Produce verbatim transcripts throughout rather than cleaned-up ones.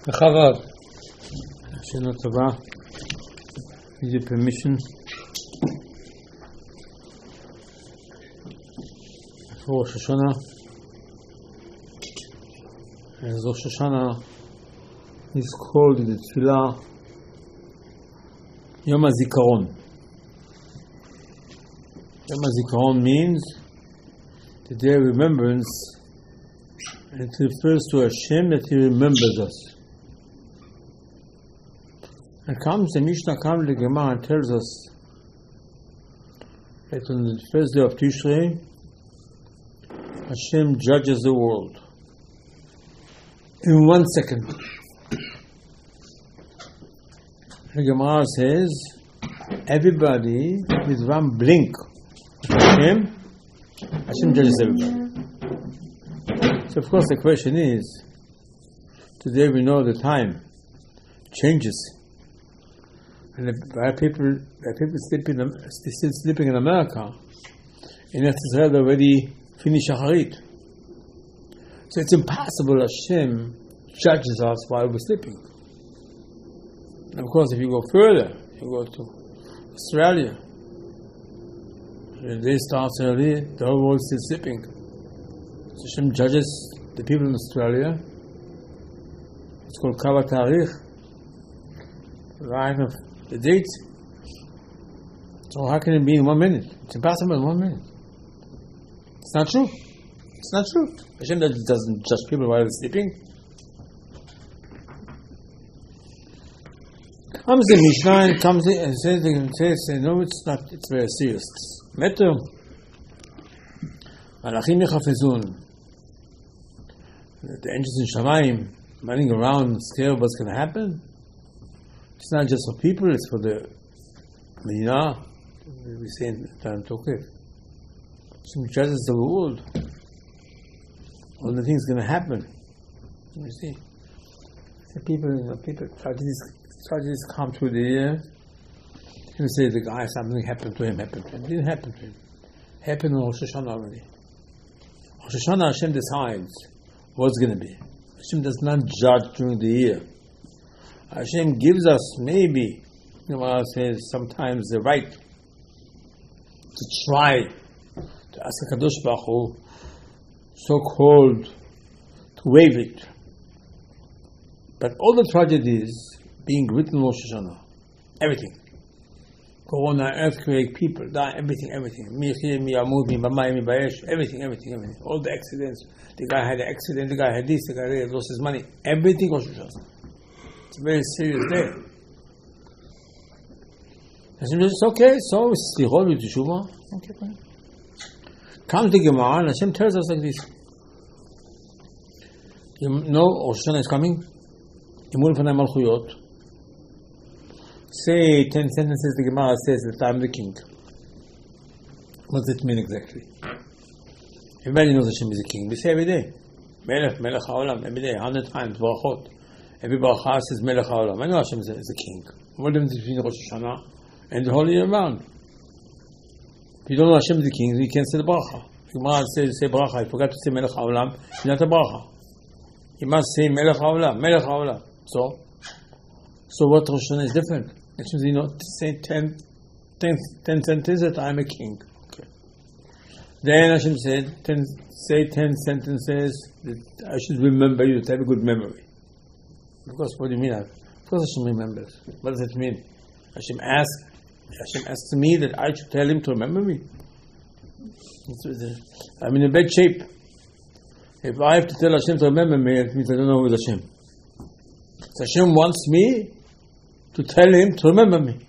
בכבוד. שנה טובה. With your permission. For Rosh Hashanah. As Rosh Hashanah is called in the Tefillah Yom HaZikaron. Yom HaZikaron means the day of remembrance, and it refers to Hashem that He remembers us. And comes the Mishnah comes the Gemara and tells us that on the first day of Tishrei, Hashem judges the world in one second. The Gemara says, everybody with one blink of Hashem, Hashem judges everybody. So of course the question is, today we know the time changes. And why people, why people sleeping, still sleeping in America, in Israel they already finished Shacharit. So it's impossible Hashem judges us while we're sleeping. And of course, if you go further, you go to Australia, the day starts early, the whole world is still sleeping. So Hashem judges the people in Australia. It's called Kava Tarikh, right of the date. So how can it be in one minute? It's impossible in one minute. It's not true. It's not true. Hashem doesn't judge people while they're sleeping. Comes the Mishnah and comes in and says, says, no, it's not. It's very serious. Matter. Malachim yechafezun. The angels in Shamayim running around, scared what's going to happen. It's not just for people, it's for the Medina. We say in Tam Tokef. Some judges the world. All the things going to happen. You see. The people, you know, people, tragedies, tragedies come through the year. You say the guy, something happened to him, happened to him. It didn't happen to him. It happened in Rosh Hashanah already. Rosh Hashanah, Hashem decides what's going to be. Hashem does not judge during the year. Hashem gives us maybe, you know, says sometimes the right to try to ask HaKadosh Baruch Hu, so-called, to waive it. But all the tragedies being written in Rosh Hashanah, everything, Corona, earthquake, people die, everything, everything, everything, everything, everything, all the accidents. The guy had an accident, the guy had this, the guy had lost his money, everything Rosh Hashanah. It's a very serious day. Hashem says, okay, so it's Slichot with Teshuvah. Okay, fine. Comes the Gemara and Hashem tells us like this. You know Rosh Hashanah is coming? Imul Panay Malchuyot. Say ten sentences, the Gemara says that I'm the king. What does it mean exactly? Everybody knows Hashem is a king. We say every day. Melech, Melech HaOlam, every day, hundred times, Barachot. Every Baruch says Melech HaOlam. I know Hashem is a king. What is the difference between Rosh Hashanah and the whole year round? If you don't know Hashem is the king, you can't say the Baruch. You must say, say Baruch. I forgot to say Melech HaOlam. It's not a Baruch. You must say Melech HaOlam. Melech HaOlam. So, so what Rosh Hashanah is different? Hashem says, you know, say ten, ten, ten sentences that I'm a king. Okay. Then Hashem said, ten, say ten sentences that I should remember you to have a good memory. Of course, what do you mean? Of course Hashem remembers. What does it mean? Hashem asks, Hashem asks me that I should tell him to remember me. I'm in a bad shape. If I have to tell Hashem to remember me, it means I don't know who is Hashem. So Hashem wants me to tell him to remember me.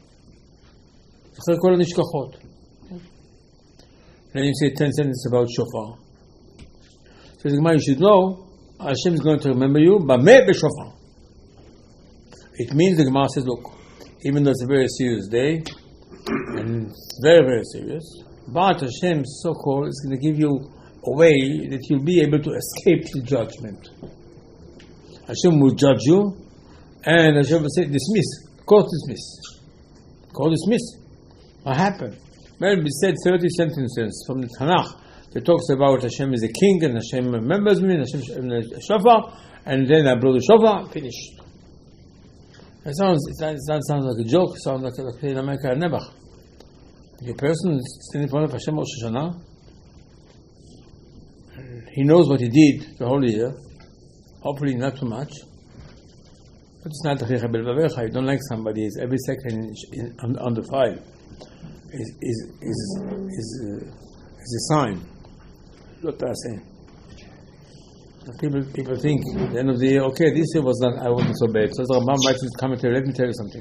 Then you say ten sentences about shofar. So you should know Hashem is going to remember you, but maybe shofar. It means the Gemara says, look, even though it's a very serious day, and it's very, very serious, but Hashem, so-called, is going to give you a way that you'll be able to escape the judgment. Hashem will judge you, and Hashem will say, dismiss, court dismiss. Court dismiss. What happened? Well, we said thirty sentences from the Tanakh that talks about Hashem is a king, and Hashem remembers me, and Hashem and the shofar, and then I blow the shofar, finished. It sounds, it sounds, it sounds like a joke. It sounds like, like in America, Nebuch. The person standing in front of Hashem Rosh Hashanah, he knows what he did the whole year. Hopefully not too much. But it's not the you don't like somebody. It's every second in, in, on, on the file is is is is, uh, is a sign. What I'm saying. People people think at the end of the year, okay, this year was not I wasn't so bad. So the Rambam writes in his commentary. Let me tell you something.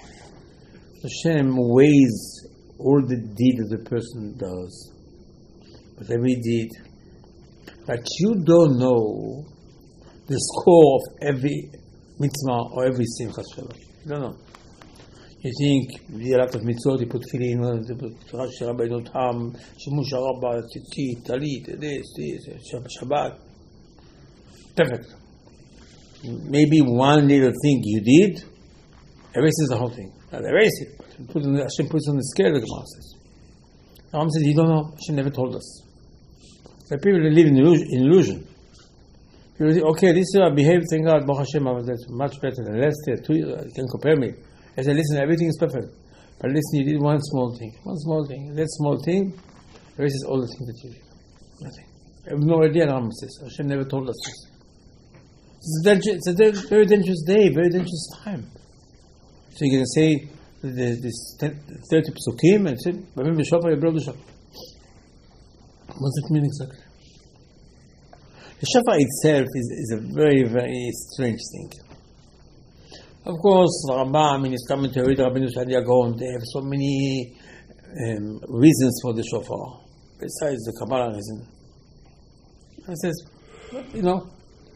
Hashem weighs all the deed that the person does, but every deed. But you don't know the score of every mitzvah or every simchas shalom. You don't know. You think you did a lot of mitzvot, you put tefillin, you put Rashi Rabbeinu Tam, Shemush Rabbah, Tzitzit, Talit, this, this, Shabbat. Perfect. Maybe one little thing you did erases the whole thing. Not erase it, but put on the, Hashem puts on the scale, the Gemara says. The Rambam says, you don't know, Hashem never told us. The people live in illusion. People think, okay, this year I behaved, thank God, Baruch Hashem, I was much better than last year, two years, you can compare me. I said, listen, everything is perfect. But listen, you did one small thing. One small thing. That small thing erases all the things that you did. Nothing. I have no idea, Rambam says. Hashem never told us this. It's a, it's a very dangerous day, very dangerous time. So you're going to say the, this thirty psukim and say, remember Shofar, you blow the Shofar. What does it mean exactly? The Shofar itself is, is a very, very strange thing. Of course, Rambam in his commentary, Rabbeinu Saadia Gaon, they have so many um, reasons for the Shofar, besides the Kabbalah reason. He says, you know,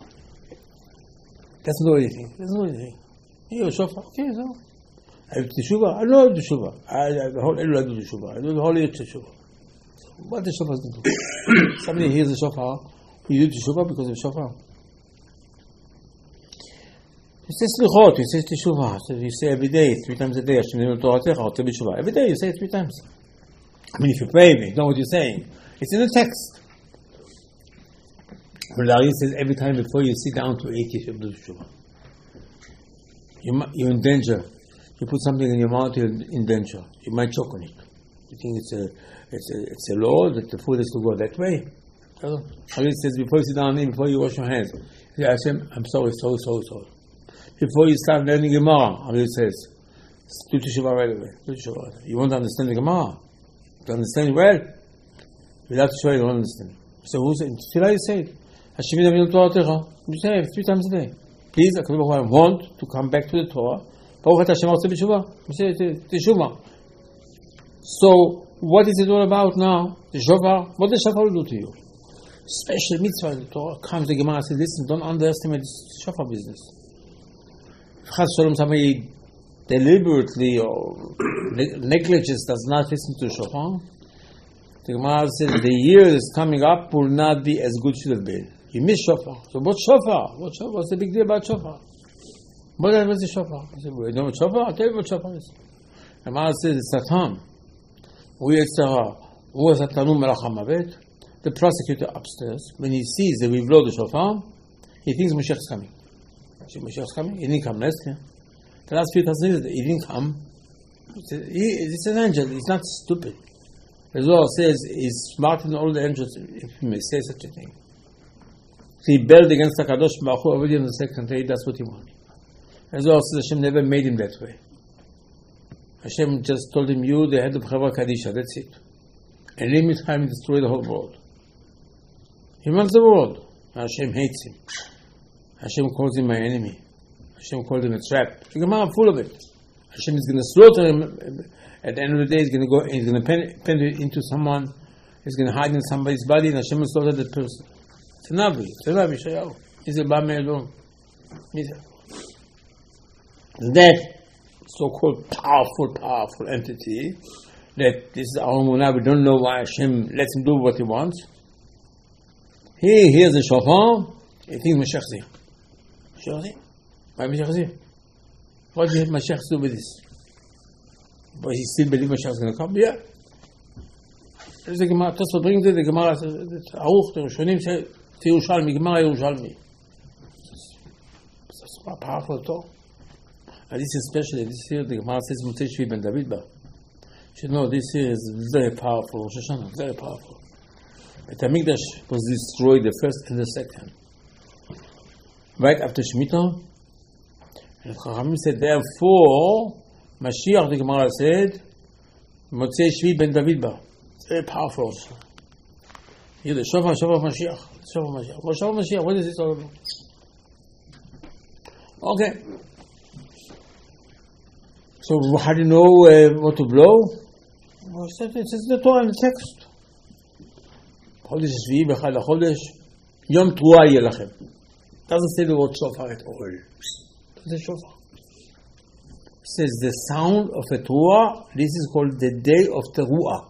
doesn't do anything. Doesn't do anything. You have a Shofar, okay, so. I have Teshuvah, I don't have Teshuvah. I the whole Elul I do Teshuvah. I do the whole year Teshuvah. What the Shofar is going to do? Somebody hears the Shofar, you do Teshuvah because of Shofar. You say Slichot, you say Teshuvah. So you say every day, three times a day, Hashem Ninu Toratecha, Oteh B'Teshuvah. Every day you say it three times. I mean, if you pray, you know what you're saying. It's in the text. Rari says every time before you sit down to eat, you should do Teshuvah. You, you're in danger. You put something in your mouth, you're in danger. You might choke on it. You think it's a, it's a, it's a law that the food has to go that way. Rari says before you sit down, before you wash your hands, you say, Hashem, I'm sorry, sorry, sorry, sorry. Before you start learning Gemara, Rari says, do Teshuvah right away. Do Teshuvah right away. You want to understand the Gemara. To understand it well, without Teshuvah, you don't understand. So who said, Tefillah you say it. Hashem Ninu Toratecha. You say it three times a day. Please, I want to come back to the Torah. Baruch Hashem Oteh B'Teshuvah. You say Teshuvah. So, what is it all about now? The Shofar. What does Shofar do to you? Special mitzvah in the Torah comes the Gemara and says, listen, don't underestimate this Shofar business. If Chas Shalom somebody deliberately or negligence does not listen to Shofar, the Gemara says the year is coming up will not be as good should have been. You miss Shofar. So what Shofar? What Shofar? What's the big deal about Shofar? What is the Shofar? I said, well, you know what Shofar? I'll tell you what Shofar is. The Gemara says it's Satan. Who is Satanu Melach HaMavet? The prosecutor upstairs, when he sees that we blow the Shofar, he thinks Mashiach is coming. Mashiach is coming? He didn't come last year. The last few thousand years, he didn't come. It's an angel. He's not stupid. The Zohar says he's smarter than all the angels, if you may say such a thing. So he rebelled against the Kadosh Baruch Hu already on the second day. That's what he wanted. The Zohar says Hashem never made him that way. Hashem just told him, you, the head of Chevra Kadisha, that's it. And limit time destroy the whole world. He runs the world. Hashem hates him. Hashem calls him my enemy. Hashem called him a trap. The Gemara full of it. Hashem is going to slaughter him. At the end of the day, he's going to go. He's going to pen, pen it into someone. He's going to hide in somebody's body, and Hashem will slaughter that person. It's a navi. It's a navi. Shayahu. He's a bamei alone. That so-called powerful, powerful entity. That this is our munah. We don't know why Hashem lets him do what he wants. He hears the shofar. He thinks Mashiach is here. Mashiach is here. Why Mashiach is here? What did Mashiach do with this? But he still believes Mashiach is going to come? Yeah. There's a Gemara. That's what brings it. The Gemara says, Aruch, the Rishonim say, it's Yerushalmi, Gemara Yerushalmi. It's a powerful talk. And this is especially, this year, the Gemara says, Motzei Shvi ben David ba. You should know, this year is very powerful, Rosh Hashanah, very powerful. But Hamikdash was destroyed the first and the second. Right after Shemitah, and Chachamim said, therefore, Mashiach, the Gemara said, Motzei Shvi ben David ba. It's very powerful also. Here the Shofar, Shofar Mashiach, Shofar Mashiach. Well, Shofar Mashiach, what is it all about? Okay. So how do you know uh, what to blow? Well, it says in the Torah in the text. Chodesh Shvi'i b'chad HaChodesh Yom Teruah yeh lachem. Doesn't say the word shofar at all. Doesn't say shofar. It says the sound of a teruah. This is called the day of teruah.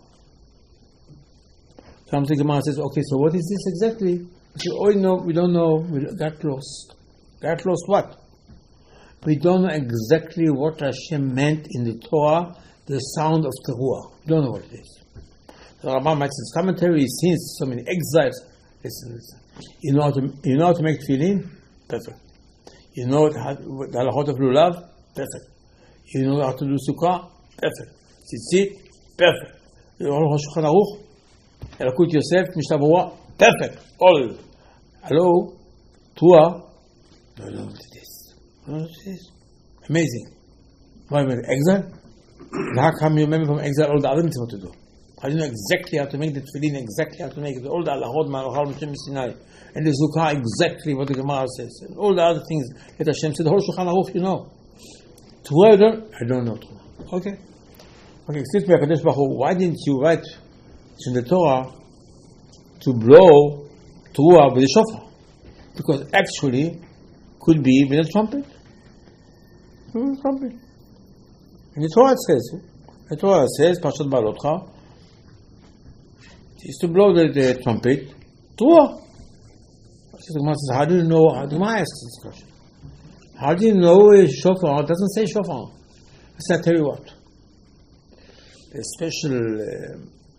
Comes the Gemara says, okay, so what is this exactly? We say, oh no, we don't know. We got lost. Got lost what? We don't know exactly what Hashem meant in the Torah, the sound of teruah. We don't know what it is. The Rambam makes his commentary. He's seen so many exiles. Listen, listen. You know how to you know how to make tefillin? Perfect. You know how, the halachot of lulav? Perfect. You know how to do sukkah? Perfect. Tzitzit? Perfect. You know how Shulchan Aruch? Elakut Yosef? Mishnah Berurah? Perfect. All. Hello? Teruah? No, no, what it is. No, what it is. Amazing. Why, with exile? And how come you remember from exile all the other mitzvot to do? How do you know exactly how to make the tefillin, exactly how to make it, all the halachot, malachal, Moshe Sinai, and the Sukkah, exactly what the Gemara says, and all the other things that Hashem said, the whole Shulchan Aruch, you know. Teruah, I don't, I don't know Teruah. Okay. Okay, excuse me, Hakadosh Baruch Hu, why didn't you write in the Torah to blow Teruah with the shofar? Because actually, could be with a trumpet. With a trumpet. In the Torah it says, the Torah says, Parshat Baalotcha, is to blow the, the trumpet, Teruah. The Gemara says, how do you know? How do I ask this question? How do you know a shofar? It doesn't say shofar. Let's I tell you what. A special uh,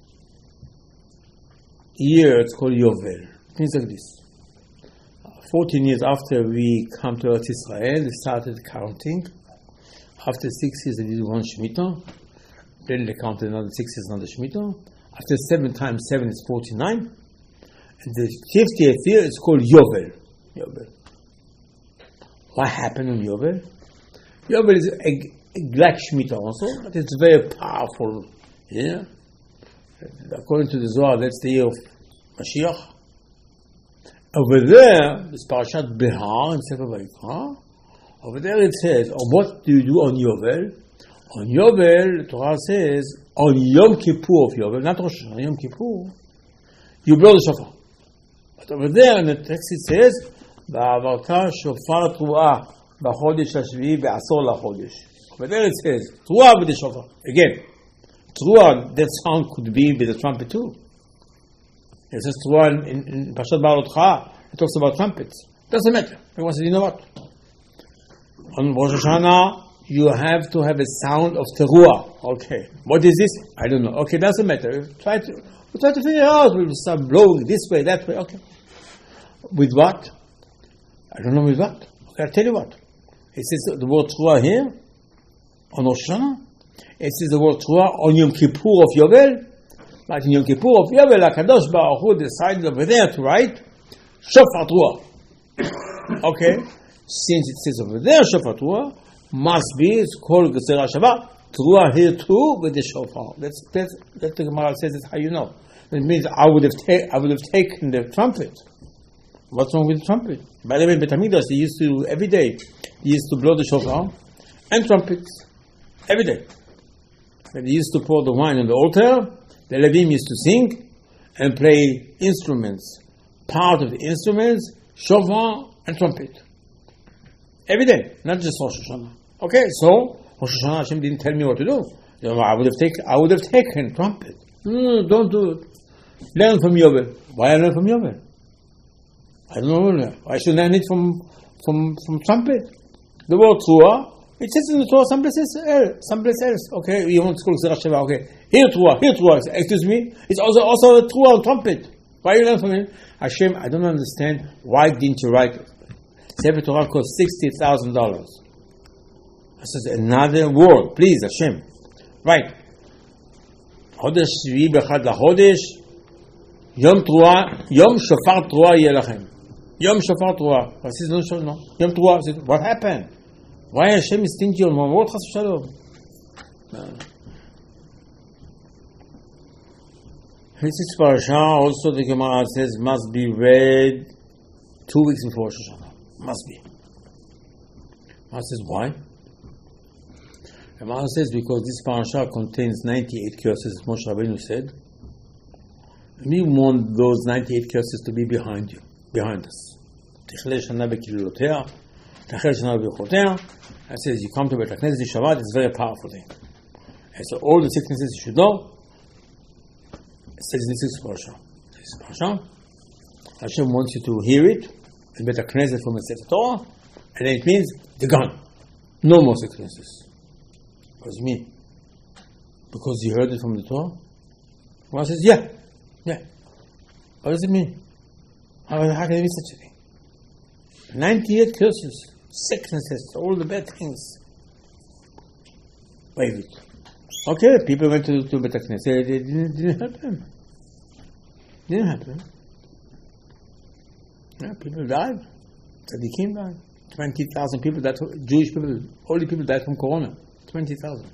year, it's called Yovel. Things like this. Fourteen years after we come to Eretz Israel, they started counting. After six years, they did one Shemitah. Then they counted another six years, another Shemitah. After seven times seven is forty-nine. And the fiftieth year is called Yovel. Yovel. What happened on Yovel? Yovel is a, a black Shemitah also, but it's very powerful. Yeah? According to the Zohar, that's the year of Mashiach. Over there, this Parashat Behar in Sefer Vayikra. Over there it says, oh, what do you do on Yovel? On Yovel, the Torah says, on Yom Kippur of Yovel, not Rosh Hashanah, Yom Kippur, you blow the shofar. But over there in the text it says, Va'avarta shofar Teruah b'chodesh hashvi'i be'asor lachodesh. Over there it says, Teruah with the shofar. Again, Teruah, that sound could be with the trumpet too. It says Teruah in, in Parshat Baalotcha, it talks about trumpets. Doesn't matter. Everyone says, you know what? On Rosh Hashanah, you have to have a sound of teruah. Okay. What is this? I don't know. Okay, doesn't matter. We'll try to, we'll try to figure out. We'll start blowing this way, that way. Okay. With what? I don't know with what. Okay, I'll tell you what. It says the word teruah here, on Rosh Hashanah. It says the word teruah on Yom Kippur of Yovel. But in Yom Kippur of Yovel, HaKadosh Baruch Hu decided over there to write Shofar Teruah. Okay. Since it says over there Shofar Teruah, must be, it's called Gezerah Shabbat. Teruah here too with the shofar. That's that's that the Gemara says. That's how you know. It means I would have ta- I would have taken the trumpet. What's wrong with the trumpet? By the way, Beit Hamikdash, they used to every day. They used to blow the shofar and trumpets every day. When they used to pour the wine on the altar, the Levim used to sing and play instruments. Part of the instruments, shofar and trumpet. Every day, not just Rosh Hashanah. Okay, so Rosh Hashanah Hashem didn't tell me what to do. You know, I would have taken, I would have taken trumpet. No, don't do it. Learn from Yovel. Why I learn from Yovel? I don't know. I should learn it from from from trumpet. The word Teruah, it says in the Torah someplace else. Someplace else. Okay, you want to call Gezerah Shabbat. Okay, here Teruah, here Teruah. Excuse me. It's also also the Teruah on trumpet. Why you learn from it? Hashem, I don't understand. Why didn't you write it? Sefer Torah costs sixty thousand dollars. I says, another word, please, Hashem. Right. חודש שביעי באחד לחודש, יום תרועה, יום שופר תרועה יהיה לכם. יום שופר תרועה. I says, no, no, no. יום תרועה. I said, what happened? Why Hashem is stingy on one word? חס ושלום. This parasha also the Gemara says must be read two weeks before Rosh Hashanah. Must be. Gemara says why? Gemara says because this parasha contains ninety-eight curses, as Moshe Rabbeinu said. We want those ninety-eight curses to be behind you, behind us. תכלה שנה בקללותיה, תחל שנה בברכותיה. It says you come to Beit HaKnesset this Shabbat, it's a very powerful thing. And so all the sicknesses you should know. It says in this parasha. This parasha. Hashem wants you to hear it in Beit HaKnesset from the Sefer Torah, and then it means they're gone. No more sicknesses. What does it mean? Because you heard it from the Torah? One says, yeah, yeah. What does it mean? How, how can it be such a thing? ninety-eight curses, sicknesses, all the bad things. Wait it. Okay, people went to, to Beit HaKnesset, it didn't, didn't happen. Didn't happen. Yeah, people died. Tzaddikim died. twenty thousand people died, Jewish people, only people died from Corona. twenty thousand.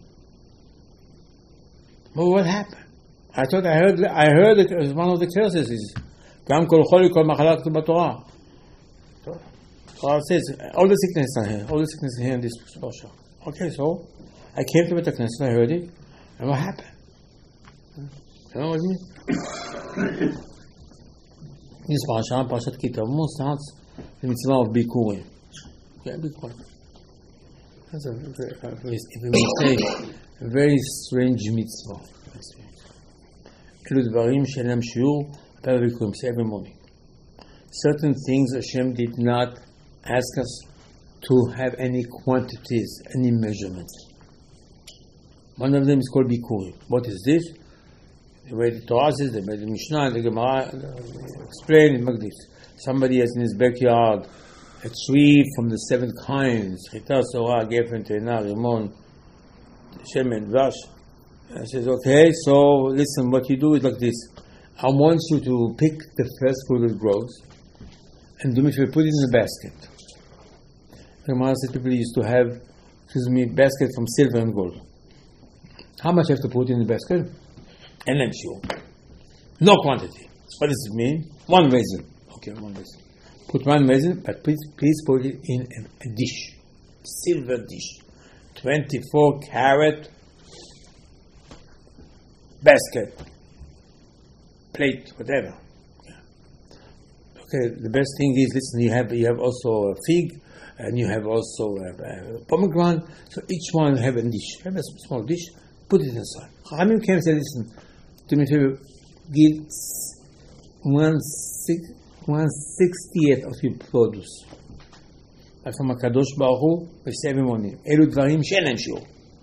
Well, what happened? I thought I heard, I heard it was one of the curses is, Gam kol choli kol machala k'tuv b'Torah. Torah says, all the sicknesses are here, all the sicknesses are here in this parasha. Okay, so, I came to Beit HaKnesset, I heard it, and what happened? You know what I mean? This parasha, Parashat Ki Tavo, starts the mitzvah of Bikurim. Yeah, Bikurim. That's a very, if we may say, a very strange mitzvah. Elu dvarim she'en lahem shiur, apel bikurim, say every morning. Certain things Hashem did not ask us to have any quantities, any measurements. One of them is called Bikurim. What is this? The way the Torah says, the way the Mishnah, the Gemara explain it like this. Somebody has in his backyard a tree from the seven kinds, Chita, Sorah, Gefen, Teina, Rimon, Shemen, Vash. I says, okay, so listen, what you do is like this. I want you to pick the first fruit that grows and do me if you put it in a basket. The Gemara said people used to have, excuse me, basket from silver and gold. How much you have to put in the basket? And then sure. No quantity. What does it mean? One raisin. Okay, one raisin. Put one raisin, but please, please put it in a, a dish. Silver dish. twenty-four carat basket. Plate, whatever. Okay, the best thing is, listen, you have you have also a fig, and you have also a, a pomegranate, so each one have a dish. Have a small dish, put it inside. Chachamim came and said, listen, do me a favor, give one, six, one sixtieth of your produce. But from HaKadosh Baruch Hu, we say every morning, Elu dvarim she'en lahem shiur.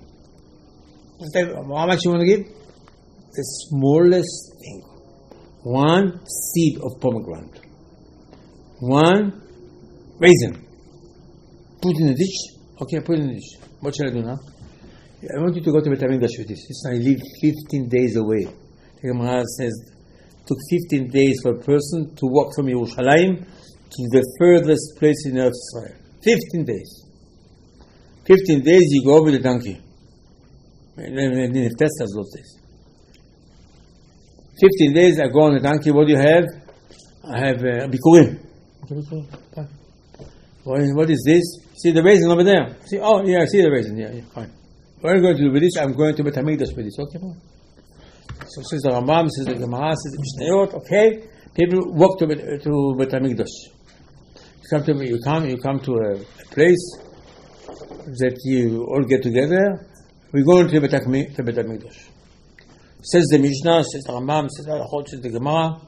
How much you want to give? The smallest thing. One seed of pomegranate. One raisin. Put in a dish. Okay, put in a dish. What shall I do now? I want you to go to Beit HaMikdash with this. This I live fifteen days away. The Gemara says it took fifteen days for a person to walk from Yerushalayim to the furthest place in Eretz Israel. Fifteen days. Fifteen days you go with a donkey. In Teslas those days. Fifteen days I go on a donkey. What do you have? I have uh, Bikurim. What is, what is this? See the raisin over there. See, oh yeah, I see the raisin. Yeah, yeah, fine. What are you going to do with this? I'm going to Beit HaMikdash with this. Okay, fine. So says the Rambam, says the Gemara, says the Mishnayot. Okay, people walk to Beit, to Beit HaMikdash. You come to you come you come to a, a place that you all get together. We go into Beit HaMikdash. Says the Mishnah, says the Rambam, says the Halachot, says the Gemara.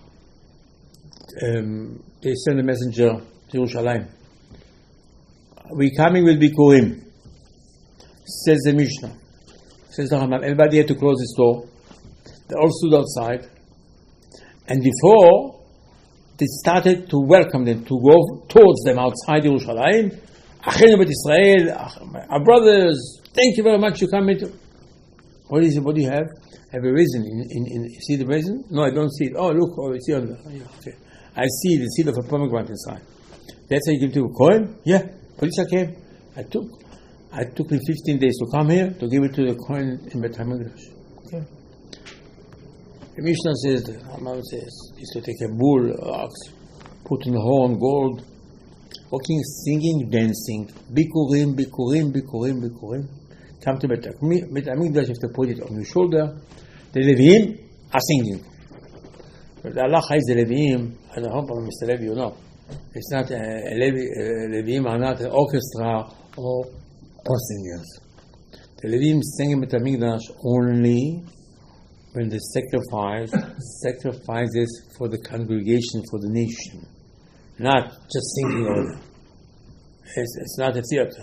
Um, they send a messenger to Yerushalayim. We coming with Bikurim. Says the Mishnah. Says the Rambam. Everybody had to close his door. They all stood outside. And before they started to welcome them, to go towards them outside Yerushalayim, Achenu Bet Israel, our brothers, thank you very much you come into. What is it? What do you have? I have a raisin. In, in, in, you see the raisin? No, I don't see it. Oh, look, oh, I see on the, yeah, okay. I see the seed of a pomegranate inside. That's how you give to a Kohen? Yeah. Police came. I took. I took me fifteen days to come here to give it to the Kohen in Beit HaMikdash. Okay. The Mishnah says, the Rambam says, is to take a bull, ox, put in the horn, gold, walking, singing, dancing, bikurim, bikurim, bikurim, bikurim. Come to Beit HaMikdash, you have to put it on your shoulder. The Leviim are singing. But the halacha is the Leviim, I don't know if Mister Levi or not. It's not, uh, Levi, uh, Leviim are not an orchestra or, or singers. The Leviim sing in Beit HaMikdash only when the sacrifice sacrifices for the congregation, for the nation. Not just singing over. It's, it's not a theater.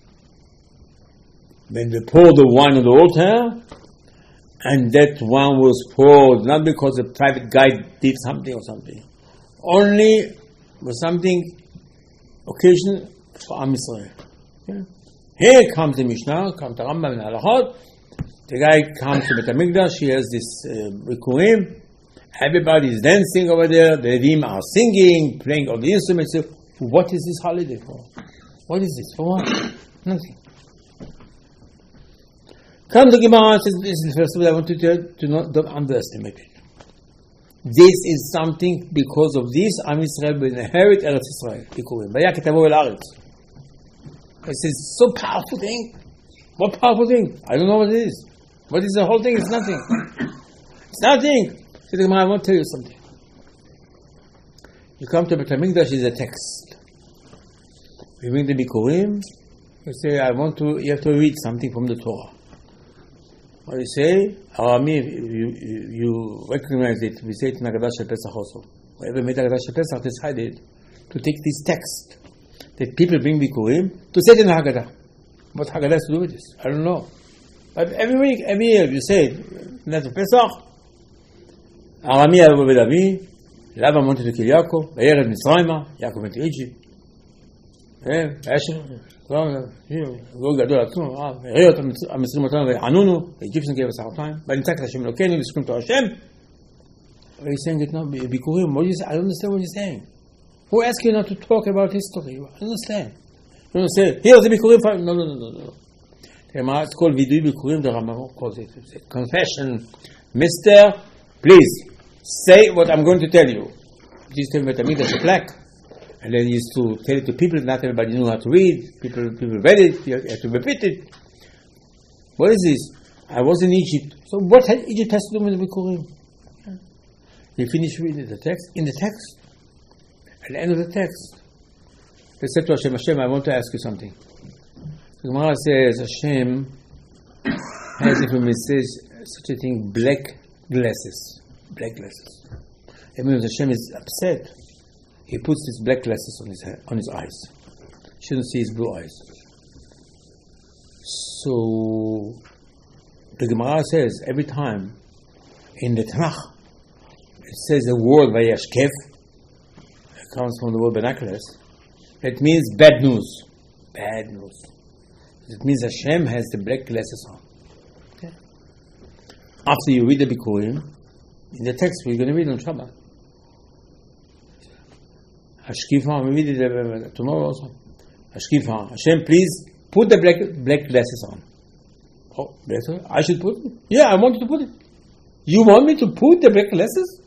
When they pour the wine on the altar, and that wine was poured not because a private guy did something or something, only for something occasion for Am Yisrael. Okay? Here comes the Mishnah, comes the Rambam and Halachot. The guy comes to Beit HaMikdash, he has this uh, Rikuim, everybody is dancing over there, the Levim are singing, playing all the instruments. So what is this holiday for? What is this for? Nothing. Come to Gemara, this is the first of all I want you to, to not don't underestimate it. This is something, because of this, Am Yisrael will inherit Eretz Yisrael. Vayakeh tavo el haaretz. This is so powerful thing. What powerful thing? I don't know what it is. What is the whole thing? It's nothing. It's nothing. So the Gemara, I want to tell you something. You come to Beit HaMikdash, is a text. You bring the Bikurim, you say, I want to, you have to read something from the Torah. What you say, Arami, you, you, you recognize it, we say it in Haggadah Shel Pesach also. Whoever made Haggadah Shel Pesach decided to take this text that people bring Bikurim to say it in Haggadah. What Haggadah has to do with this? I don't know. But every week, every year, you say it, Nat Pesach, Arami Abu Bedavi, Laban wanted to kill Yaakov, Vayered Mitzrayma, Yaakov went to Egypt. Asher, גול גדול עצום, הראיות המצרים אותנו וענונו, the Egyptians gave us a hard time, but in fact Hashem Elokeinu, we scream to Hashem. What are you saying it now? Bikurim, what do you say? I don't understand what you're saying. Who asked you not to talk about history? I don't understand. You don't say, here's the Bikurim. No, no, no, no, no. It's called Vidui Bikurim, the Rambam calls it. It's a confession. Mister, please, say what I'm going to tell you. Please tell me what I mean, there's a plaque. And then he used to tell it to people, not everybody knew how to read. People people read it, you had to repeat it. What is this? I was in Egypt. So what had Egypt has to do with the Bikurim? You finish reading the text. In the text, at the end of the text, they said to Hashem, Hashem, I want to ask you something. The Gemara says, Hashem has, if we say such a thing, black glasses. Black glasses. It means Hashem is upset. He puts his black glasses on his head, on his eyes. Shouldn't see his blue eyes. So the Gemara says every time in the Tanakh it says the word Vayashkev. It comes from the word binoculars. It means bad news. Bad news. It means Hashem has the black glasses on. Okay. After you read the Bikurim, in the text we're going to read on Shabbat. Hashkifa, we read it tomorrow also. Hashkifa, Hashem, please put the black black glasses on. Oh, better? I should put it? Yeah, I want you to put it. You want me to put the black glasses?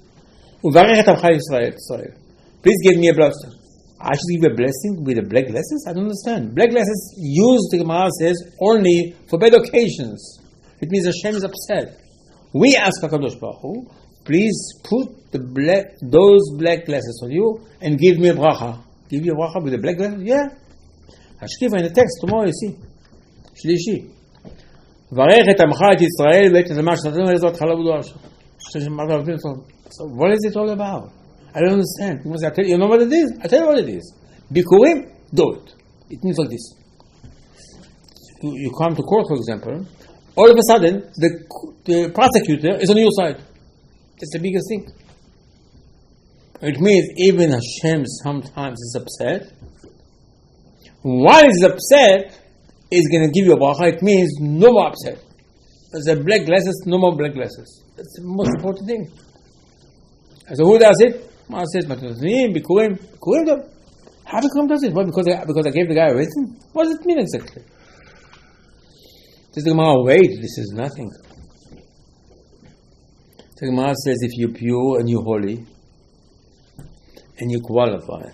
Please give me a blessing. I should give a blessing with the black glasses? I don't understand. Black glasses used, the Gemara says, only for bad occasions. It means Hashem is upset. We ask HaKadosh Baruch Hu, please put the black, those black glasses on you and give me a bracha. Give you a bracha with the black glasses? Yeah. Hashkiva in the text, tomorrow you see. Shlishi. Varech et amcha et Yisrael v'et nezamah shnatenu ezrat chalav u'dvar. So what is it all about? I don't understand. You, I tell you, you know what it is? I tell you what it is. Bikurim, do it. It means like this. You, you come to court, for example, all of a sudden, the, the prosecutor is on your side. That's the biggest thing. It means even Hashem sometimes is upset One is upset, is going to give you a bracha. It means no more upset. There's a black glasses, no more black glasses. That's the most important thing. So who does it? Ma says, Matananim, Bikurim, Bikurim them. How come does it? Why? Because I, because I gave the guy a reason? What does it mean exactly? Says the Gemara, wait, this is nothing. The Gemara says, if you're pure and you're holy, and you qualify,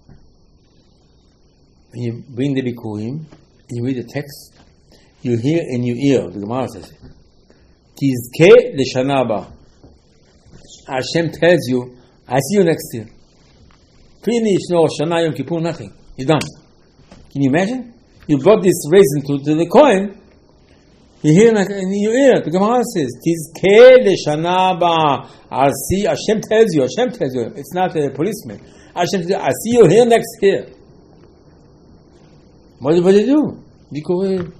when you bring the Bikurim, and you read the text, you hear in your ear, the Gemara says it. Tizke l'shana haba. Hashem tells you, I see you next year. Finish, no, Shana, Yom Kippur, nothing. You're done. Can you imagine? You brought this raisin to, to the coin, you hear in your ear, the Gemara says, Tizke l'shana haba. I'll see, Hashem tells you, Hashem tells you, it's not a policeman. Hashem tells you, I see you here next year. What do you do? Bikurim.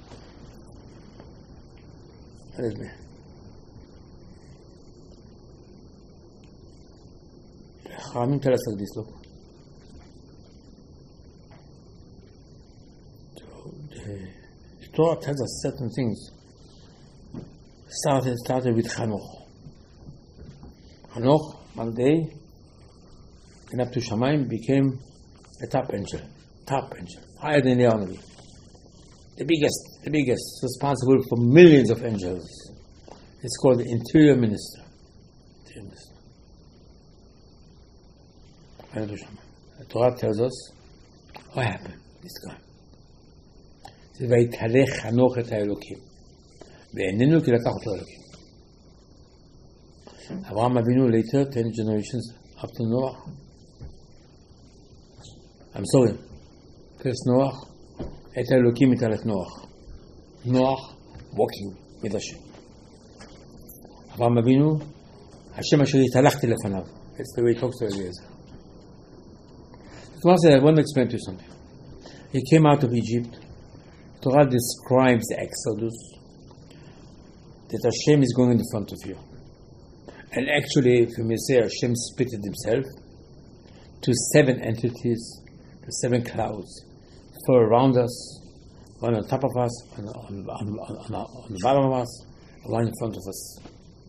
Chachamim tell us like this, look. The Torah tells us certain things. Started, started with Chanoch. Chanoch, one day, and up to Shamayim, became a top angel. Top angel. Higher than the army. The biggest, the biggest, responsible for millions of angels. It's called the Interior Minister. Interior Minister. The Torah tells us what happened. This guy. It says, "Vaytalech Chanoch et haElokim, ve'enenu ki lakach oto Elokim." Avraham Avinu later, ten generations after Noah. I'm sorry. First Noah. Et Elokim italech Noach. Noach walking with Hashem. Avraham Avinu, Hashem asher yitalachti lefanav. That's the way he talks to Eliezer. The Torah says, I want to explain to you something. He came out of Egypt. The Torah describes the Exodus, that Hashem is going in front of you. And actually, if you may say, Hashem split himself to seven entities, to seven clouds. Four around us, one on top of us, one on, on, on, on the bottom of us, one in front of us.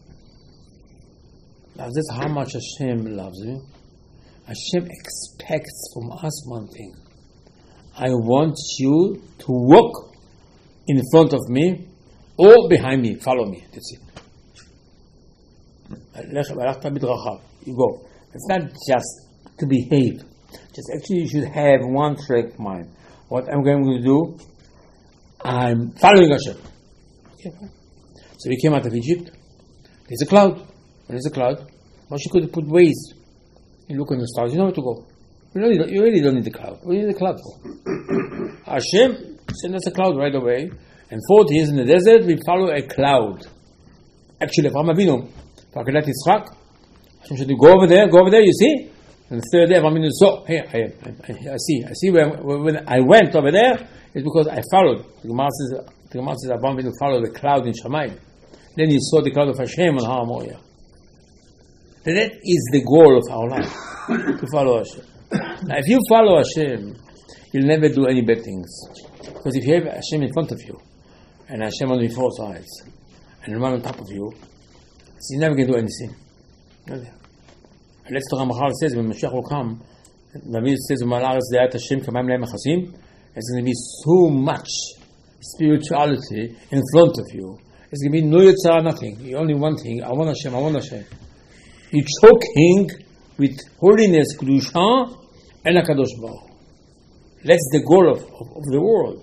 Now, this is how much Hashem loves you. Hashem expects from us one thing. I want you to walk in front of me or behind me. Follow me. That's it. You go. It's not just to behave. Just actually you should have one track mind. What I'm going to do, I'm following Hashem. Okay. So we came out of Egypt. There's a cloud. There's a cloud. Moshe could put ways. You look on the stars, you know where to go. You really don't, you really don't need the cloud. What do you need the cloud for? Hashem sent us a cloud right away. And forty years in the desert, we follow a cloud. Actually, Avraham Avinu, Fakedat Yitzchak, Hashem said, go over there, go over there, you see? And the third day, Avraham Avinu, so, here, I, I, I see, I see where, when I went over there, it's because I followed. The Gemara says, the Gemara says Avraham Avinu followed the cloud in Shamayim. Then he saw the cloud of Hashem on Har Moriah. That is the goal of our life, to follow Hashem. Now, if you follow Hashem, you'll never do any bad things. Because if you have Hashem in front of you, and Hashem on your four sides, and one on top of you, so you're never going to do anything. And that's the Ramachal says, when Mashiach will come, David says, it's going to be so much spirituality in front of you. It's going to be no yitzhar, nothing. You only one thing, I want Hashem, I want Hashem. You're choking with holiness, Kedusha, and HaKadosh Baruch Hu. That's the goal of, of, of the world.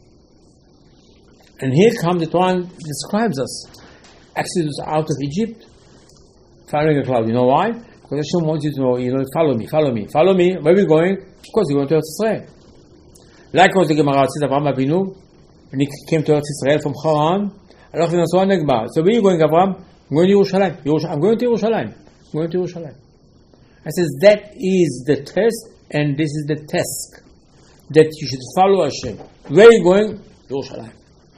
And here comes the Torah and describes us. Exodus out of Egypt, following a cloud. You know why? Because Hashem wants you to know, you know, follow me, follow me, follow me. Where are we going? Of course, we want to Eretz Yisrael. Likewise, the Gemara says, Avraham Avinu, when he came to Eretz Yisrael from Haran, so where are you going, Avraham? I'm going to Yerushalayim. I'm going to Yerushalayim. I'm going to Yerushalayim. I says, that is the test, and this is the task. That you should follow Hashem. Where are you going? Yerushalayim.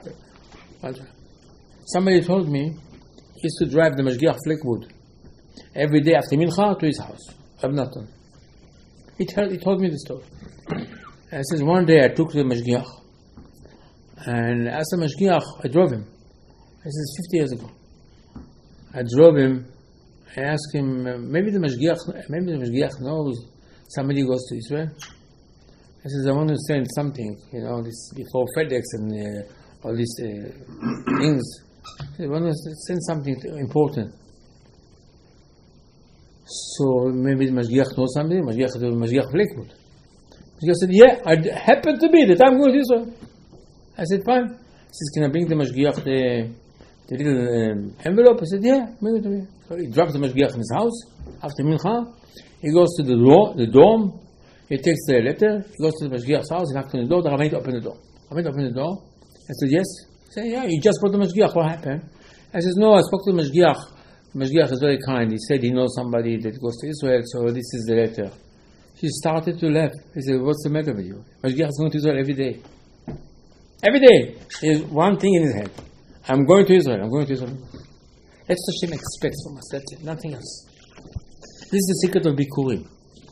Somebody told me he used to drive the Mashgiach Fleckwood every day after Mincha to his house. I've not done. He, tell, he told me the story. And it says, one day I took the Mashgiach, and as a Mashgiach, I drove him. This is fifty years ago. I drove him, I asked him, uh, maybe the Mashgiach, maybe the Mashgiach knows somebody goes to Israel. I says, I want to send something, you know, this before FedEx and uh, all these uh, things. I want to send something important. So maybe the Mashgiach knows something. Mashgiach the Mashgiach Lakewood. Mashgiach said, yeah, I d- happen to be that I'm going to Israel. I said, fine. He says, can I bring the Mashgiach the, the little um, envelope? I said, yeah, bring it to me. So he drops the Mashgiach in his house. After Mincha, he goes to the door, the dorm. He takes the letter. He goes to the Mashgiach's house. He knocks on the door. The Rabbi opened the door. I went to open the door. I said, yes. He said, yeah, you just brought the Mashgiach. What happened? I said, no, I spoke to the Mashgiach. Mashgiach is very kind. He said he knows somebody that goes to Israel, so this is the letter. She started to laugh. He said, what's the matter with you? Mashgiach is going to Israel every day. Every day. He has one thing in his head. I'm going to Israel. I'm going to Israel. That's what Hashem expects from us. That's it. Nothing else. This is the secret of Bikurim.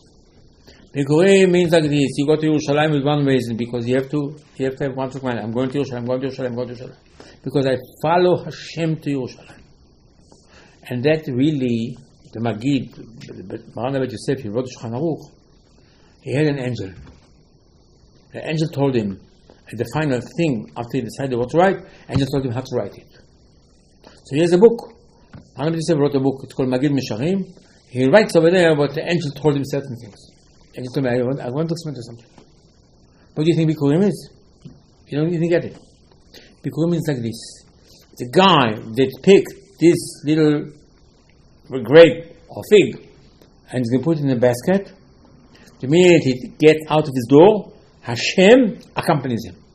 Bikurim means like this. You go to Yerushalayim with one reason, because you have to you have to have one to mind. I'm going to Yerushalayim, I'm going to Yerushalayim, I'm going to Yerushalayim. Because I follow Hashem to Yerushalayim. And that really, the Magid, Maran Abed Yosef, he wrote Shulchan Aruch, he had an angel. The angel told him, at the final thing, after he decided what to write, the angel told him how to write it. So he has a book. Maran Abed Yosef wrote a book, it's called Magid Mesharim. He writes over there what the angel told him certain things. The angel told me, I want, I want to explain to you something. What do you think Bikurim is? You don't even get it. Bikurim is like this. The guy that picked this little grape or fig and he's going to put it in a basket, the minute he gets out of his door, Hashem accompanies him.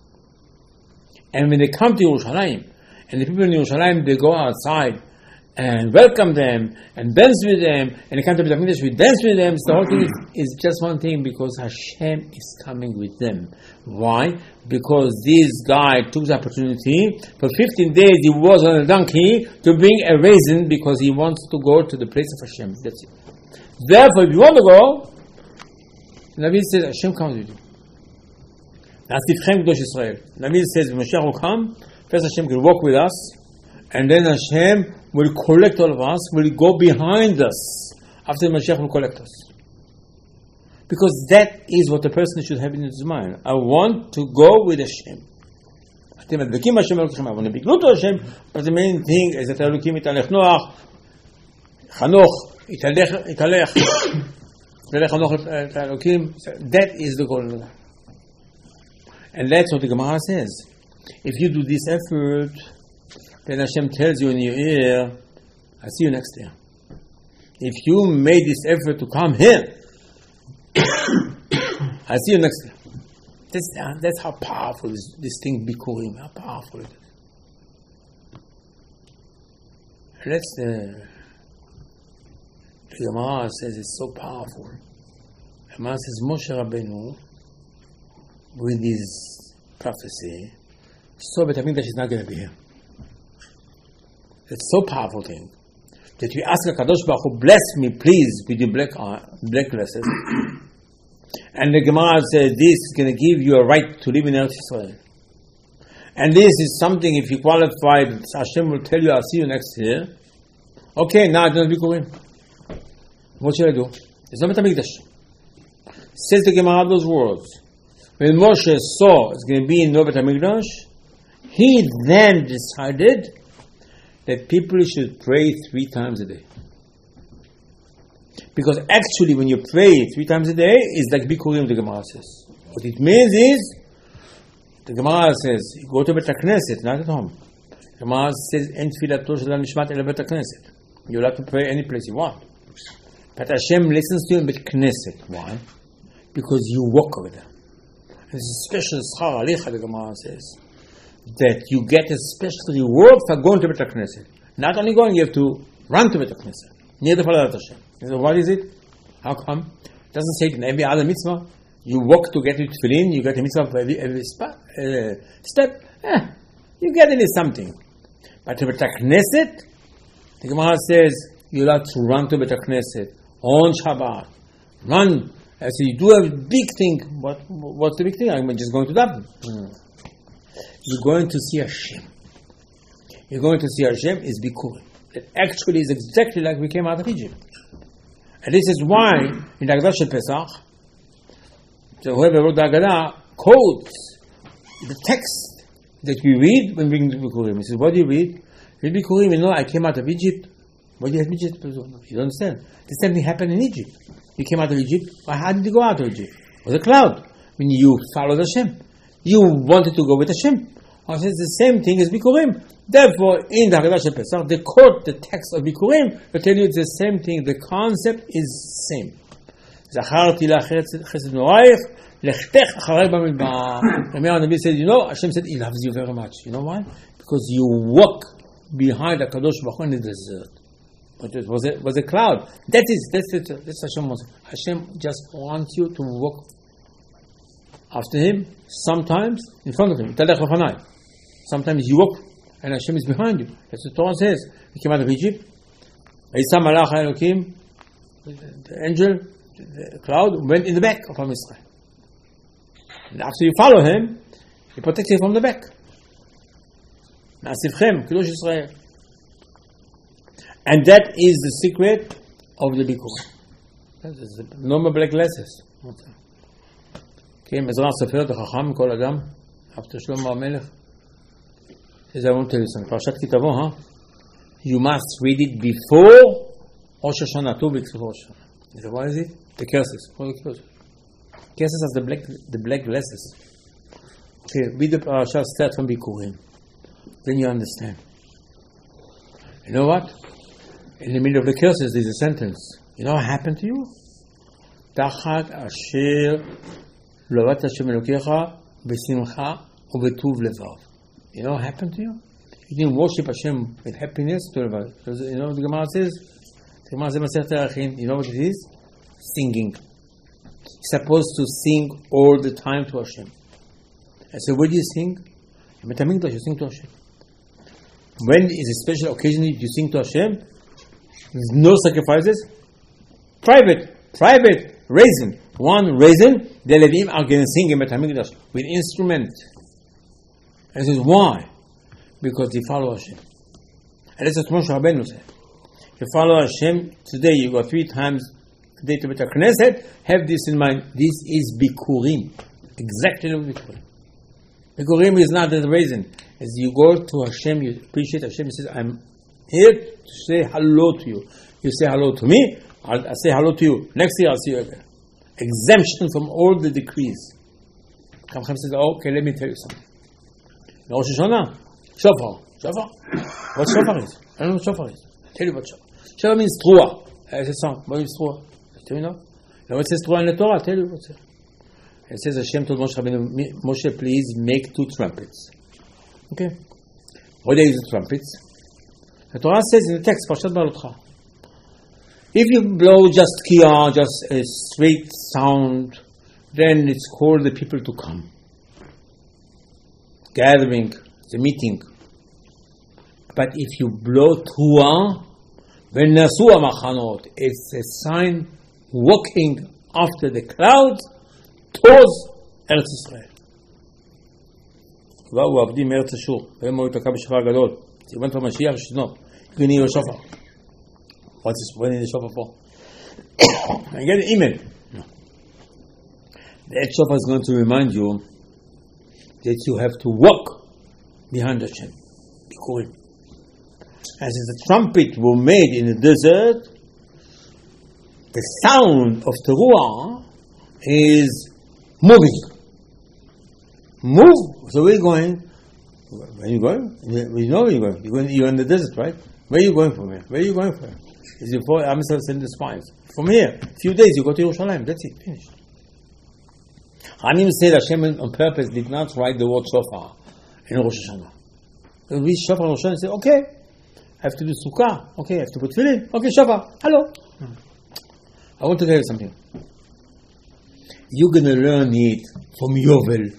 And when they come to Yerushalayim, and the people in Yerushalayim, they go outside and welcome them and dance with them, and they come to the Beit HaMikdash, we dance with them. So the whole thing is, is just one thing, because Hashem is coming with them. Why? Because this guy took the opportunity. For fifteen days he was on a donkey to bring a raisin, because he wants to go to the place of Hashem. That's it. Therefore, if you want to go, the Nabi says, Hashem comes with you. Na'asivchem K'dosh Yisrael. The Nabi says, when Mashiach will come, first Hashem will walk with us, and then Hashem will collect all of us, will go behind us. After Mashiach will collect us. Because that is what a person should have in his mind. I want to go with Hashem. I want to be good to Hashem, but the main thing is that Elokim italech Noach, Chanoch, italech, italech, italech Chanoch, Elokim. That is the goal. And that's what the Gemara says. If you do this effort, then Hashem tells you in your ear, I see you next year. If you made this effort to come here, I see you next year. That's, uh, that's how powerful is this thing Bikurim, how powerful it is. That's the, the Gemara says it's so powerful. The Gemara says Moshe Rabbeinu, with his prophecy, saw Beit HaMikdash is not going to be here. It's so powerful thing that we ask HaKadosh Baruch Hu, bless me please with your black, uh, black glasses. And the Gemara says this is going to give you a right to live in Eretz Yisrael. And this is something, if you qualify, Hashem will tell you, I'll see you next year. Okay, now I don't be Bikurim. What should I do? It's not Beit HaMikdash. Says the Gemara those words. When Moshe saw it's going to be in no Beit HaMikdash, he then decided that people should pray three times a day. Because actually when you pray three times a day, it's like Bikurim, the Gemara says. What it means is, the Gemara says, you go to Beit HaKnesset, not at home. The Gemara says, En tfilato shel nishmat ela Beit HaKnesset. You'll have to pray any place you want. But Hashem listens to you in Beit HaKnesset. Why? Because you walk over there. There's a special schar alecha, the Gemara says, that you get a special reward for going to Beit HaKnesset. Not only going, you have to run to Beit HaKnesset, near the Palat Hashem. You know, what is it? How come? It doesn't say it in every other mitzvah. You walk to get it tefillin, you get a mitzvah for every, every spa, uh, step. Eh, you get it is something. But to Beit HaKnesset, the Gemara says, you'll have to run to Beit HaKnesset on Shabbat. Run And so you do a big thing. What, what's the big thing? I'm just going to daven. Mm. You're going to see Hashem. You're going to see Hashem is Bikurim. It actually is exactly like we came out of Egypt. And this is why in the Haggadah Shel Pesach, so whoever wrote the Haggadah quotes the text that we read when we read Bikurim. He says, what do you read? Read Bikurim, you know, I came out of Egypt. What do you have Egypt? You don't understand. The same thing happened in Egypt. You came out of Egypt. Why how did you go out of Egypt? It was a cloud. When you followed Hashem. You wanted to go with Hashem. It says the same thing as Bikurim. Therefore, in the Haggadah Shel Pesach, they quote the text of Bikurim to tell you it's the same thing. The concept is the same. Zacharti לך chesed noraich, lechtech acharei bamidbar. Yirmiyahu Navi said, you know, Hashem said, He loves you very much. You know why? Because you walk behind the Kadosh Baruch Hu in the desert. But it was a, was a cloud. That is, that's it. That's Hashem wants. Hashem just wants you to walk after Him, sometimes in front of Him. Sometimes you walk and Hashem is behind you. That's what the Torah says. He came out of Egypt. Isa Malach Elokim, the angel, the cloud, went in the back of Am Yisrael. And after you follow him, he protects you from the back. Nasivchem, Kiddush Yisrael. And that is the secret of the Bikurim. That is the normal black glasses. Okay, Ezra Sefer, the Chacham, Kol Adam, after Shlomo HaMelech. Says, I want to tell you something. Parashat Ki Tavo, huh? You must read it before Rosh Hashanah, two weeks before Rosh Hashanah. So what is it? The curses. What are the curses? Curses are the black, the black glasses. Okay, read the parasha, start from Bikurim. Then you understand. You know what? In the middle of the curses, there's a sentence. You know what happened to you? Tachat asher lovat Hashem Elokecha b'simcha u'b'tuv levav. You know what happened to you? You didn't worship Hashem with happiness. You know what the Gemara says? The Gemara says, Masechet Erechim. You know what it is? Singing. You're supposed to sing all the time to Hashem. And so where do you sing? In Bet HaMikdash, you sing to Hashem. When is a special occasion you sing to Hashem? There's no sacrifices. Private, private raisin. One raisin, the Levim are going to sing in Bet HaMikdash with instrument. And he says, why? Because they follow Hashem. And that's what Moshe Rabbeinu said. You follow Hashem, today you go three times a day to Bet HaKnesset, have this in mind. This is Bikurim. Exactly like Bikurim. Bikurim is not the reason. As you go to Hashem, you appreciate Hashem, He says, I'm here to say hello to you. You say hello to me, I'll, I'll say hello to you. Next year I'll see you again. Exemption from all the decrees. Kamchem says, okay, let me tell you something. Rosh Hashanah, Shofar. Shofar. What Shofar is? I don't know what Shofar is. I'll tell you what Shofar. Shofar means Trua. It's a song. What is Trua? Do you know? You know what it says Trua in the Torah? I'll tell you what it says. It says Hashem told Moshe Rabbeinu, Moshe, please make two trumpets. Okay. Why do you use the trumpets? The Torah says in the text, Parashat Balotcha, if you blow just kiyah, just a straight sound, then it's called the people to come. Gathering, the meeting. But if you blow Trua, when Nasu Machanot, it's a sign walking after the clouds towards Eretz Yisrael. ובאו העבדים מארץ אשור, והם ראו תקע בשופר גדול. ציוון כבר משיח ששנו, גני יהיה שופר. What's this? When is the shofar for? I get an email. No. That shofar is going to remind you that you have to walk behind Hashem. Bikurim. As if the trumpet were made in the desert, the sound of Teruah is moving. Move. So where are you going? Where are you going? You know where you're going. You're, going, you're in the desert, right? Where are you going from here? Where are you going from here? Is before Am Yisrael send the spies. From here, a few days you go to Yerushalayim. That's it. Finished. Hanim said Hashem on purpose did not write the word shofar in Rosh Hashanah. We read shofar in Rosh Hashanah and say, okay, I have to do sukkah. Okay, I have to put tefillin. Okay, shofar. Hello. Hmm. I want to tell you something. You're going to learn it from Yovel.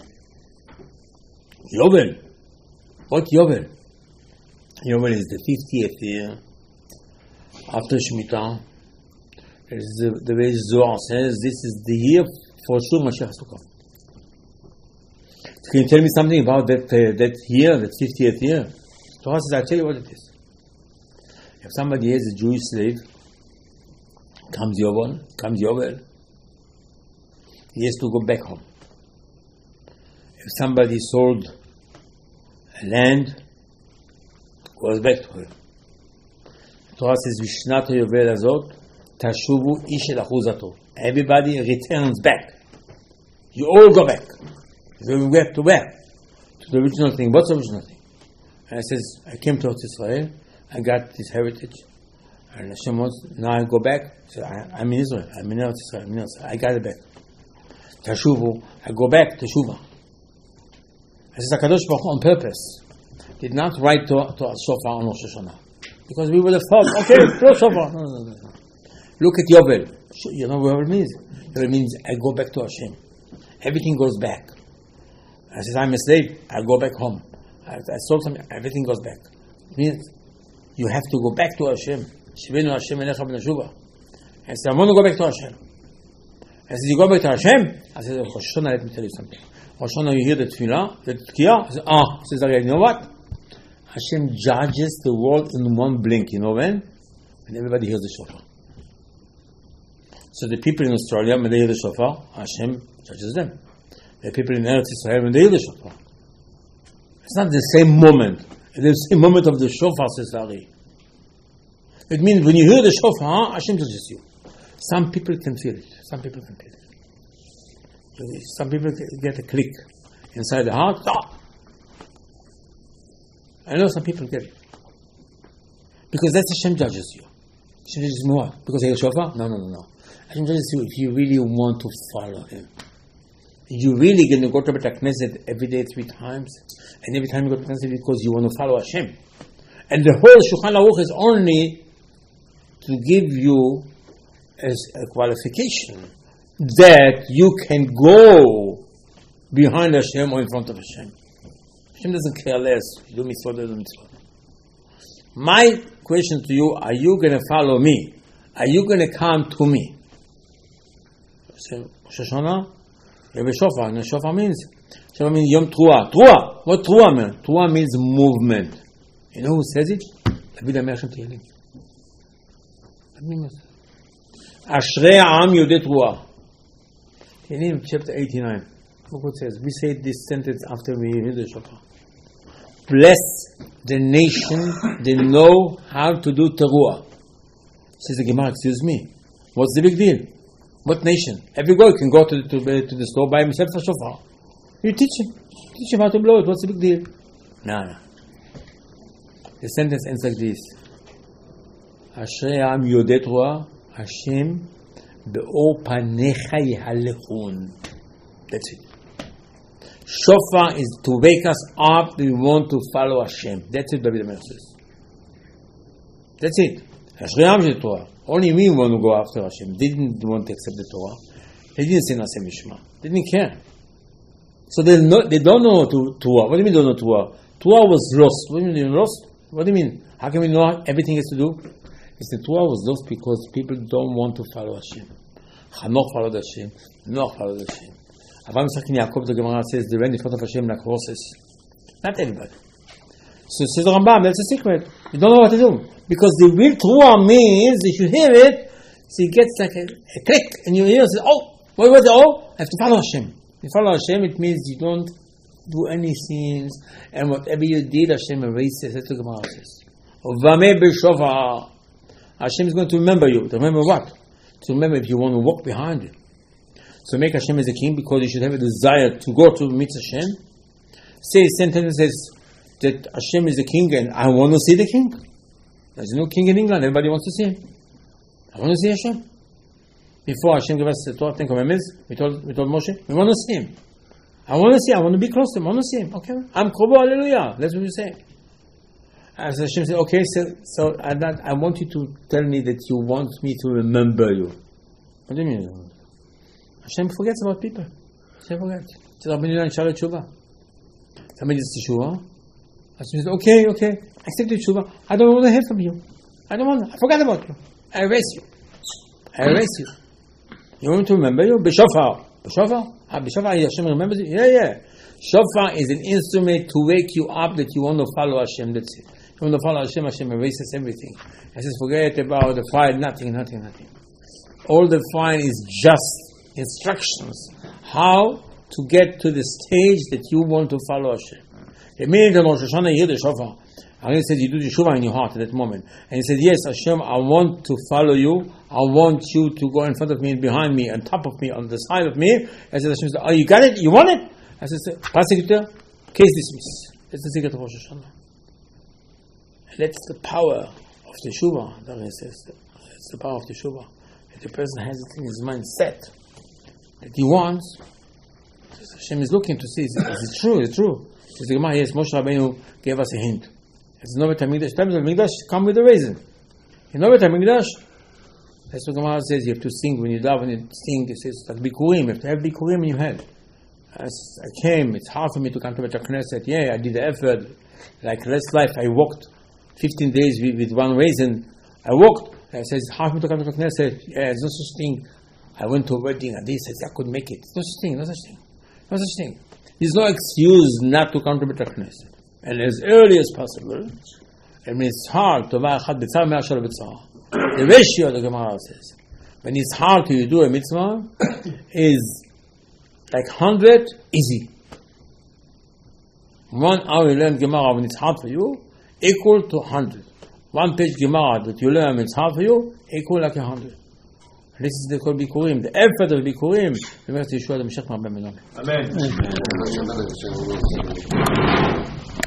Yovel. What Yovel? Yovel is the fiftieth year after Shemitah. The, the way Zohar says, this is the year for sure Mashiach has to come. Can you tell me something about that uh, that year, that fiftieth year? Torah says, I'll tell you what it is. If somebody is a Jewish slave, comes Yovel, comes Yovel, he has to go back home. If somebody sold a land, goes back to him. Torah says, Vishnat Yovel Azot, Tashuvu ish el achuzato. Everybody returns back. You all go back. You go to where? To the original thing. What's the original thing? And it says, I came to Israel, I got this heritage, and Hashem wants, now I go back. So I, I'm in Israel, I'm in Israel, I'm in Israel, I got it back. Tashuvu, I go back, Teshuvah. It says, HaKadosh Baruch Hu on purpose did not write to, to a shofar on Rosh Hashanah. Because we would have thought, okay, blow shofar. No, no, no, no. Look at Yovel. You know what it means? Yovel means I go back to Hashem. Everything goes back. I says, I'm a slave, I go back home. I, I sold something, everything goes back. It means you have to go back to Hashem. Shivenu Hashem elecha b'neshuvah. I said, I want to go back to Hashem. I said, you go back to Hashem? I said, Rosh Hashanah, let me tell you something. Rosh Hashanah, you hear the tefillah, the tkiyah. I said, ah, says, you know what? Hashem judges the world in one blink. You know when? When everybody hears the shofar. So the people in Australia, when they hear the shofar, Hashem judges them. The people in Eretz Israel, when they hear the shofar, it's not the same moment. It's the same moment of the shofar, says Ari. It means when you hear the shofar, Hashem judges you. Some people can feel it. Some people can feel it. Some people get a click inside the heart. Ah! I know some people get it. Because that's Hashem judges you. Hashem judges me what? Because I hear shofar? No, no, no, no. Hashem judges you if you really want to follow Him. You really going to go to Beit Knesset every day three times, and every time you go to Beit Knesset because you want to follow Hashem. And the whole Shulchan Aruch is only to give you as a qualification that you can go behind Hashem or in front of Hashem. Hashem doesn't care less. You do mitzvot, do mitzvot. My question to you: are you going to follow me? Are you going to come to me? Rosh Hashanah. Rabbi Shofar, and Shofar means, Shofar means Yom Truah. Truah! What Truah means? Truah means movement. You know who says it? David HaMelech Shem Tehillim. Ashrei Ha'am Yodei Truah. Tehillim chapter eighty-nine. Look what it says. We say this sentence after we hear the Shofar. Bless the nation, they know how to do Teruah. Says the Gemara, excuse me. What's the big deal? What nation? Every guy can go to, to, to the store, buy himself a shofar. You teach him. Teach him how to blow it. What's the big deal? No, no. The sentence ends like this. Ashrei Ha'am Yodei Truah, Hashem be'or panecha yihalechun. That's it. Shofar is to wake us up. We want to follow Hashem. That's it, David HaMelech says. That's it. Ashrei Ha'am Yodei Truah. Only we want to go after Hashem. Didn't want to accept the Torah. They didn't say Naseh Mishma. They didn't care. So they know, they don't know to Torah. What do you mean don't know Torah? Torah was lost. What do you mean lost? What do you mean? How can we know everything has to do? It's the Torah was lost because people don't want to follow Hashem. Hanoch followed Hashem. Noach followed Hashem. Avraham Yitzchak and Yaakov, the Gemara says, they ran in front of Hashem like horses. Not everybody. So says the Rambam, that's a secret. You don't know what to do. Because the real Truah means, if you hear it, so it gets like a, a click, and you hear it, oh, what was it? Oh, I have to follow Hashem. You follow Hashem, it means you don't do any sins, and whatever you did, Hashem erases. That's what the Gemara says. Vameh b'shofar. Hashem is going to remember you. To remember what? To remember if you want to walk behind it. So make Hashem as a king, because you should have a desire to go to meet Hashem. Say a sentence that says that Hashem is the king, and I want to see the king. There's no king in England. Everybody wants to see him. I want to see Hashem. Before Hashem gave us the Torah, Ten Commandments, we told, we told Moshe, we want to see him. I want to see him. I want to be close to him. I want to see him. Okay? I'm Krobo, hallelujah. That's what you say. As Hashem said, okay, so, so I, that, I want you to tell me that you want me to remember you. What do you mean? Hashem forgets about people. Hashem forgets. He said, Rabbi Yochanan, Shalom Tshuva. Somebody does Tshuva. Hashem says, okay, okay, accept the Tshuva. I don't want to hear from you. I don't want to. I forgot about you. I erase you. I erase you. You want me to remember you? B'shofar. B'shofar? Ah, b'shofar, Hashem remembers you? Yeah, yeah. Shofar is an instrument to wake you up that you want to follow Hashem. That's it. You want to follow Hashem, Hashem erases everything. He says, forget about the fire, nothing, nothing, nothing. All the fire is just instructions. How to get to the stage that you want to follow Hashem. The minute the Rosh Hashanah, you hear the shofar. And he says, you do the shofar in your heart at that moment. And he said, yes, Hashem, I want to follow you. I want you to go in front of me and behind me, on top of me, on the side of me. I said, Hashem said, oh, you got it? You want it? I said, prosecutor, case dismissed. That's the secret of Rosh Hashanah. And that's the power of the shofar. That's the power of the shofar. That the person has it in his mind set that he wants. Hashem is looking to see, is it, is it true? Is it true? Says the Gemara, yes, Moshe Rabbeinu gave us a hint. It's no Bet HaMikdash. Times of Mikdash come with a raisin. You know Bet HaMikdash? That's what the Gemara says. You have to sing when you daven. When you sing, it says like Bikurim. You have to have Bikurim in your head. As I came, it's hard for me to come to Bet HaKnesset. Yeah, I did the effort. Like last life, I walked fifteen days with, with one raisin. I walked. I said, it's hard for me to come to Bet HaKnesset. Yeah, there's no such thing. I went to a wedding and they said I couldn't make it. No such thing. No such thing. No such thing. There's no excuse not to come to Bet HaKnesset. And as early as possible. I mean, it's hard to va'achad b'tzar me'ashar b'tzar. The ratio, the Gemara says, when it's hard to do a mitzvah, is like hundred, easy. One hour you learn Gemara when it's hard for you, equal to hundred. One page Gemara that you learn when it's hard for you, equal like a hundred. This is the called Bikurim, the effort of Bikurim. The Yeshua the Mashiach Amen.